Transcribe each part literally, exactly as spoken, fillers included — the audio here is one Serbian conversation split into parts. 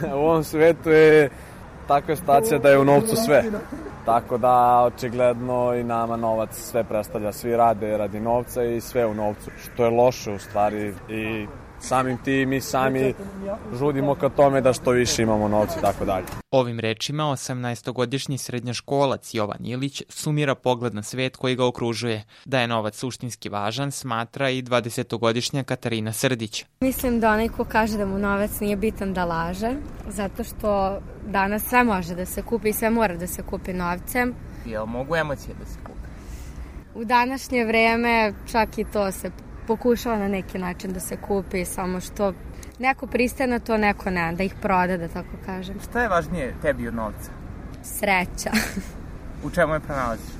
U ovom svetu je takva situacija da je u novcu sve. Tako da, očigledno i nama novac sve predstavlja. Svi rade radi novca i sve u novcu, što je loše u stvari. I samim tim mi sami žudimo ka tome da što više imamo novca i tako dalje. Ovim rečima osamnaestogodišnji srednjoškolac Jovan Ilić sumira pogled na svet koji ga okružuje. Da je novac suštinski važan, smatra i dvadesetogodišnja Katarina Srdić. Mislim da onaj ko kaže da mu novac nije bitan da laže, zato što danas sve može da se kupi i sve mora da se kupi novcem. Jel mogu emocije da se kupe? U današnje vreme čak i to se pokušava na neki način da se kupi, samo što neko pristaje na to, neko ne, da ih proda, da tako kažem. Šta je važnije tebi od novca? Sreća. U čemu je pronalaziš?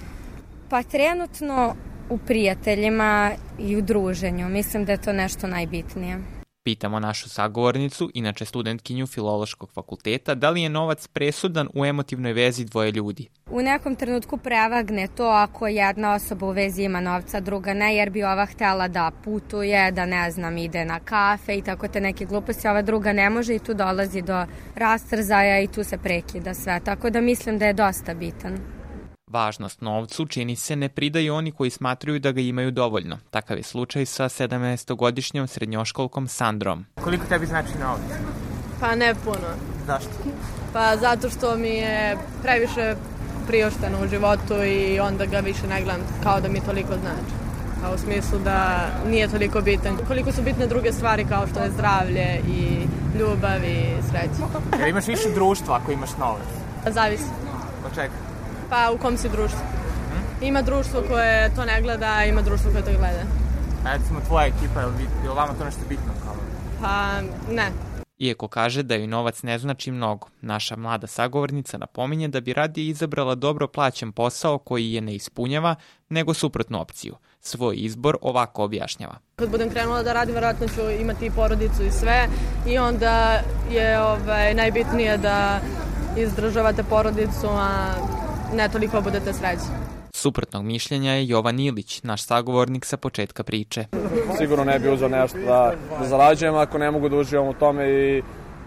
Pa trenutno u prijateljima i u druženju. Mislim da je to nešto najbitnije. Pitamo našu sagovornicu, inače studentkinju Filološkog fakulteta, da li je novac presudan u emotivnoj vezi dvoje ljudi? U nekom trenutku prevagne to ako jedna osoba u vezi ima novca, druga ne, jer bi ova htela da putuje, da ne znam, ide na kafe i tako te neke gluposti, ova druga ne može i tu dolazi do rastrzaja i tu se prekida sve. Tako da mislim da je dosta bitan. Važnost novcu čini se ne pridaju oni koji smatruju da ga imaju dovoljno. Takav je slučaj sa sedamnaestogodišnjom srednjoškolkom Sandrom. Koliko tebi znači novac? Pa ne puno. Zašto? Pa zato što mi je previše priošteno u životu i onda ga više ne gledam kao da mi toliko znači. Kao u smislu da nije toliko bitan. Koliko su bitne druge stvari kao što je zdravlje i ljubav i sreća. Jer imaš više društva ako imaš novac? Zavisi. Od čega? Pa u kom si društvu? Ima društvo koje to ne gleda, ima društvo koje to gleda. A recimo tvoja ekipa, je li vama to nešto bitno? Kao? Pa ne. Iako kaže da joj novac ne znači mnogo, naša mlada sagovornica napominje da bi radije izabrala dobro plaćen posao koji je ne ispunjava, nego suprotnu opciju. Svoj izbor ovako objašnjava. Kad budem krenula da radim, vjerojatno ću imati i porodicu i sve, i onda je ovaj, najbitnije da izdržavate porodicu, a ne toliko budete srećni. Suprotnog mišljenja je Jovan Ilić, naš sagovornik sa početka priče. Sigurno ne bi uzeo nešto da, da zarađujem ako ne mogu da uživam u tome i,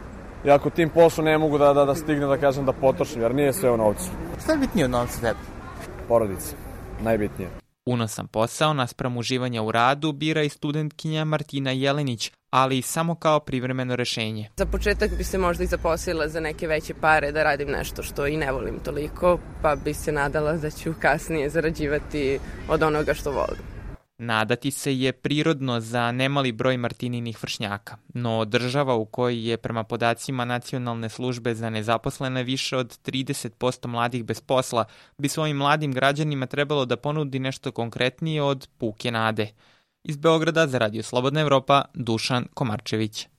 i ako tim poslu ne mogu da, da, da stigne da kažem da potrošim, jer nije sve u novcu. Šta je bitnije od novca tebi? Porodica, najbitnije. Unosan posao naspram uživanja u radu bira i studentkinja Martina Jelenić, ali i samo kao privremeno rešenje. Za početak bi se možda i zaposlila za neke veće pare da radim nešto što i ne volim toliko, pa bi se nadala da ću kasnije zarađivati od onoga što volim. Nadati se je prirodno za nemali broj Martininih vršnjaka, no država u kojoj je prema podacima Nacionalne službe za nezaposlene više od trideset posto mladih bez posla bi svojim mladim građanima trebalo da ponudi nešto konkretnije od puke nade. Iz Beograda za Radio Slobodna Evropa, Dušan Komarčević.